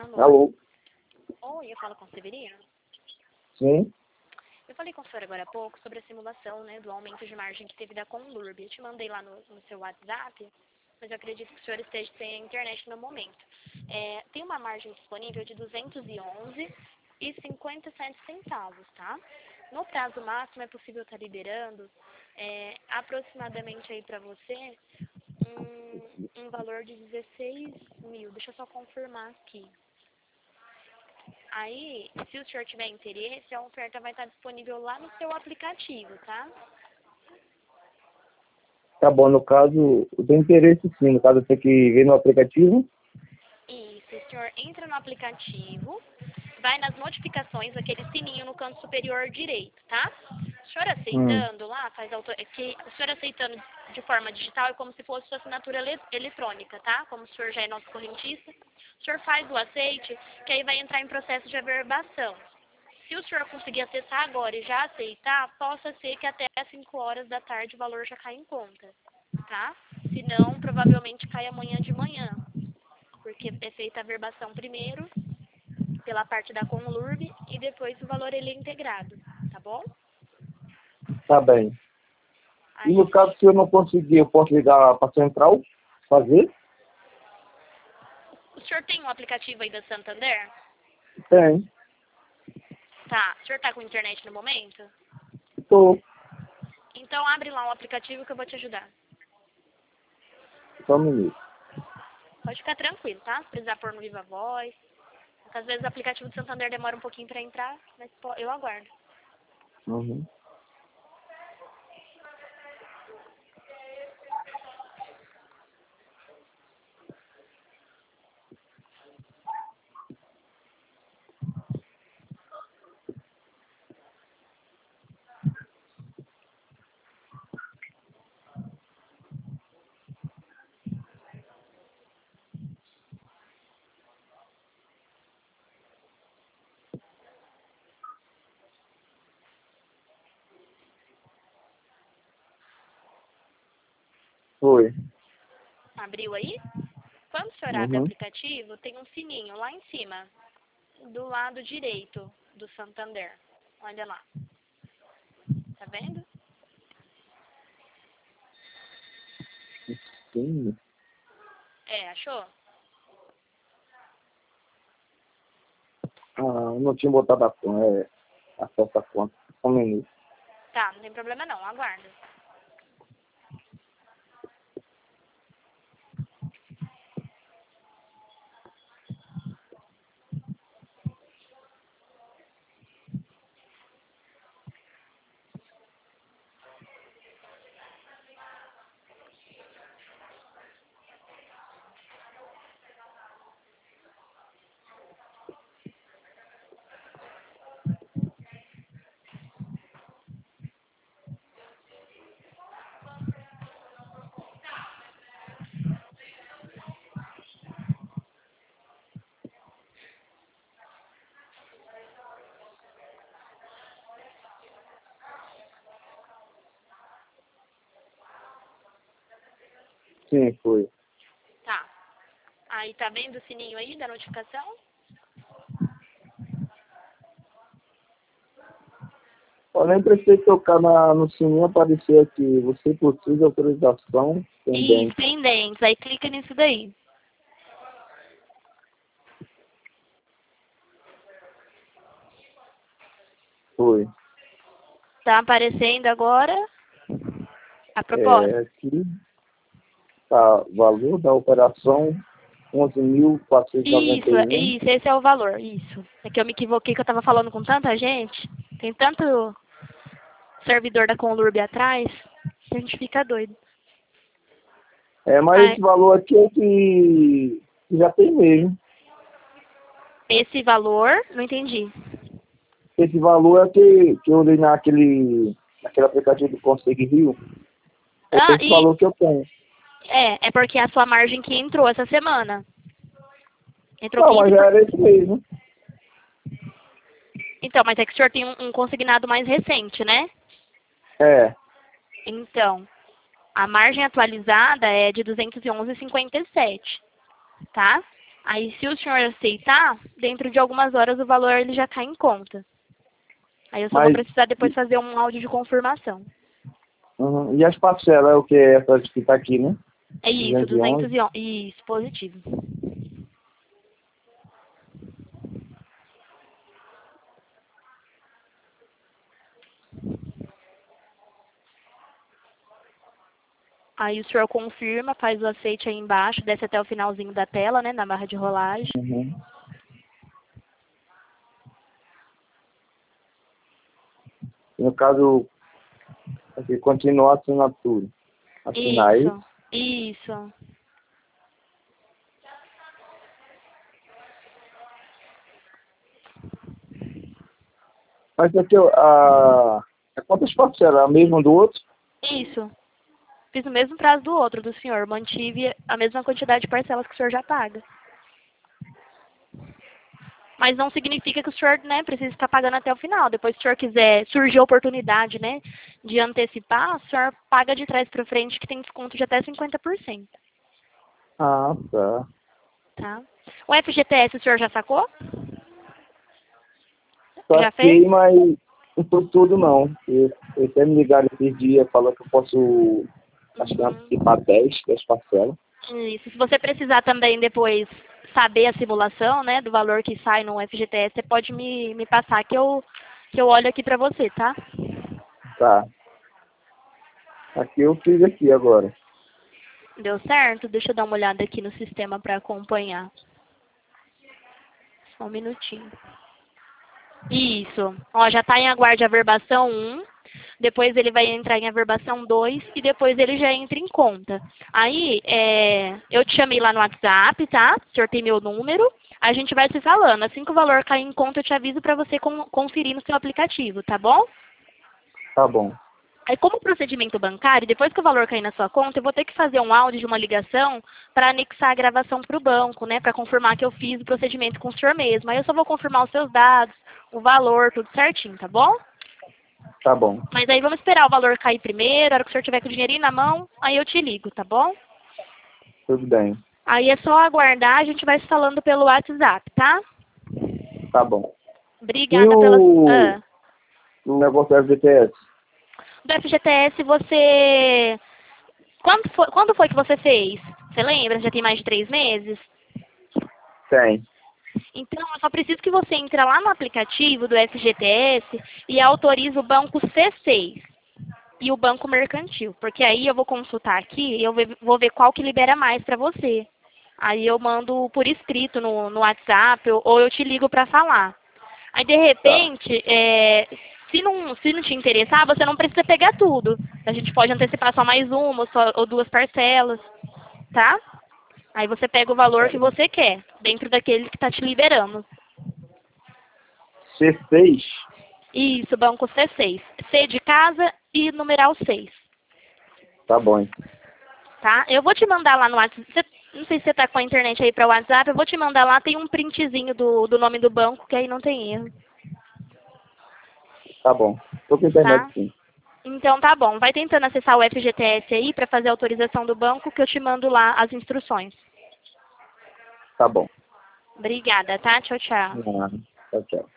Alô? Alô? Oi, eu falo com o Severino. Sim? Eu falei com o senhor agora há pouco sobre a simulação, né, do aumento de margem que teve da Conlurb. Eu te mandei lá no seu WhatsApp, mas eu acredito que o senhor esteja sem internet no momento. Tem uma margem disponível de 211,57 centavos, tá? No prazo máximo é possível estar liberando aproximadamente aí para você um valor de 16 mil. Deixa eu só confirmar aqui. Aí, se o senhor tiver interesse, a oferta vai estar disponível lá no seu aplicativo, tá? Tá bom, no caso, eu tenho interesse sim. No caso, eu tenho que ver no aplicativo. Isso, o senhor entra no aplicativo, vai nas notificações, aquele sininho no canto superior direito, tá? O senhor aceitando lá, o senhor aceitando de forma digital é como se fosse sua assinatura eletrônica, tá? Como o senhor já é nosso correntista, o senhor faz o aceite, que aí vai entrar em processo de averbação. Se o senhor conseguir acessar agora e já aceitar, possa ser que até às 5 horas da tarde o valor já caia em conta, tá? Se não, provavelmente cai amanhã de manhã, porque é feita a averbação primeiro, pela parte da Conlurb, e depois o valor ele é integrado, tá bom? Tá bem. E Aí, no caso, se eu não conseguir, eu posso ligar para a central, fazer? o senhor tem um aplicativo aí da Santander? Tem. Tá. O senhor tá com internet no momento? Estou. Então abre lá um aplicativo que eu vou te ajudar. Só um minuto. Pode ficar tranquilo, tá? Se precisar pôr no Viva Voz. Às vezes o aplicativo do Santander demora um pouquinho pra entrar, mas eu aguardo. Uhum. Foi. Abriu aí? Quando o senhor abre o Uhum. aplicativo, tem um sininho lá em cima, do lado direito do Santander. Olha lá. Tá vendo? Sim. Achou? Ah, não tinha botado a conta. Acesso a conta. Só um minuto. Tá, não tem problema não, aguardo. Sim, foi. Tá. Aí tá vendo o sininho aí da notificação? Eu nem precisei tocar no sininho, apareceu aqui. Você possui de autorização Isso, pendente. pendentes. Aí clica nisso daí. Foi. Tá aparecendo agora a proposta. Aqui tá valor da operação 11.491. Isso, esse é o valor, isso. É que eu me equivoquei que eu tava falando com tanta gente. Tem tanto servidor da Conlurb atrás que a gente fica doido. Mas Ah, esse valor aqui é que já tem mesmo. esse valor, não entendi. Esse valor é que eu olhei naquele aplicativo do Conseg Rio. É Ah, esse valor que eu tenho. é porque é a sua margem que entrou essa semana. Entrou Não, mas 15 já por... era esse mesmo. Então, mas é que o senhor tem um consignado mais recente, né? É. Então, a margem atualizada é de 211,57, tá? Aí, se o senhor aceitar, dentro de algumas horas o valor ele já cai em conta. Aí eu só vou Mas, precisar depois fazer um áudio de confirmação. e as parcelas é o que? É essa que tá aqui, né? É isso, 211. 211. Isso, positivo. Aí o senhor confirma, faz o aceite aí embaixo, desce até o finalzinho da tela, né, na barra de rolagem. Uhum. No caso, aqui, continuar a assinatura. Assinar aí. Isso. Mas aqui, quantas parcelas? A mesma do outro? Isso. Fiz o mesmo prazo do outro, do senhor. Mantive a mesma quantidade de parcelas que o senhor já paga. Mas não significa que o senhor, né, precisa estar pagando até o final. Depois, se o senhor quiser, surgir a oportunidade, né, de antecipar, o senhor paga de trás para frente, que tem desconto de até 50%. Ah, tá. Tá? O FGTS o senhor já sacou? Já Saquei, fez? mas não foi tudo não. Eu até me ligaram esses dias, falou que eu posso, acho que antecipar 10 parcelas. Isso. Se você precisar também depois saber a simulação, né, do valor que sai no FGTS, você pode me passar que eu olho aqui para você, tá? Tá. Aqui eu fiz aqui agora. Deu certo? Deixa eu dar uma olhada aqui no sistema para acompanhar. Só um minutinho. Isso. Ó, já está em aguarde a verbação 1, depois ele vai entrar em averbação 2 e depois ele já entra em conta. Aí, eu te chamei lá no WhatsApp, tá? O senhor tem meu número. A gente vai se falando. Assim que o valor cair em conta, eu te aviso para você conferir no seu aplicativo, tá bom? Tá bom. Aí, como procedimento bancário, depois que o valor cair na sua conta, eu vou ter que fazer um áudio de uma ligação para anexar a gravação para o banco, né? Para confirmar que eu fiz o procedimento com o senhor mesmo. Aí eu só vou confirmar os seus dados, o valor, tudo certinho, tá bom? Tá bom. Mas aí vamos esperar o valor cair primeiro, a hora que o senhor tiver com o dinheirinho na mão, aí eu te ligo, tá bom? Tudo bem. Aí é só aguardar, a gente vai se falando pelo WhatsApp, tá? Tá bom. E Obrigada pela... o negócio do FGTS? Do FGTS, você... Quando foi que você fez? Você lembra? Já tem mais de 3 meses? Tem. Então, eu só preciso que você entre lá no aplicativo do FGTS e autorize o banco C6 e o banco mercantil. Porque aí eu vou consultar aqui e eu vou ver qual que libera mais para você. Aí eu mando por escrito no WhatsApp ou eu te ligo para falar. Aí, de Tá. repente, se não te interessar, você não precisa pegar tudo. A gente pode antecipar só mais uma ou 2 parcelas, tá? Aí você pega o valor que você quer, dentro daquele que está te liberando. C6? Isso, banco C6. C de casa e numeral 6. Tá bom. Tá? Eu vou te mandar lá no WhatsApp. Não sei se você tá com a internet aí para o WhatsApp. Eu vou te mandar lá, tem um printzinho do nome do banco, que aí não tem erro. Tá bom. Tô com internet Tá? sim. Então tá bom. Vai tentando acessar o FGTS aí para fazer a autorização do banco, que eu te mando lá as instruções. Tá bom. Obrigada, tá? Tchau, tchau. Tchau, tchau.